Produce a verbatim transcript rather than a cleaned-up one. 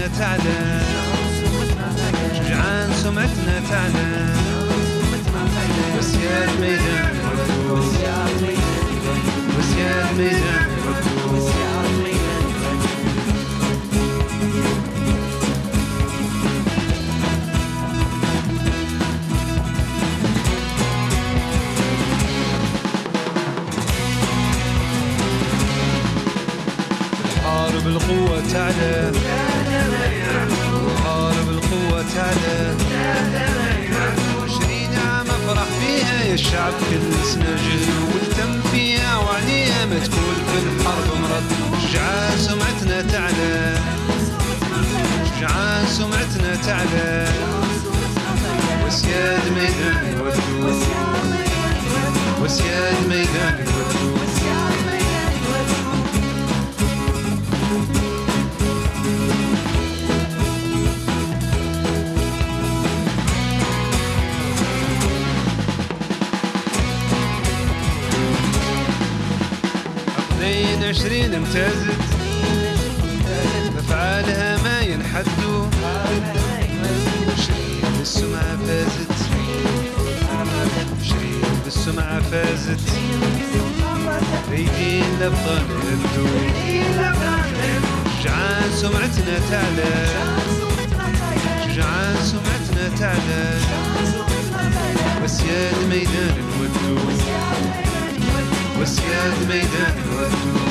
تعلى، شجعان سمعتنا تعلى، وسياد ميدان يردون، وسياد ميدان يردون. الحارب القوة تعلى، الحارب القوة تعلى، عشرين عام افرح فيها يا الشعب كل سنة جهد واهتم فيها وعليها ما تكون في الحرب مرض. شجعان سمعتنا تعلى، شجعان سمعتنا تعلى، وسياد ميدان يودون، وسياد ميدان يودون. اثنين عشرين امتازت، بأفعالها ما ينحدوا، عشرين بالسمعة فازت، عشرين بالسمعة فازت، ريدين الأبطال يردوا، شجعان سمعتنا تعلى، شجعان سمعتنا تعلى، وسياد ميدان الودود، وسياد ميدان الودود.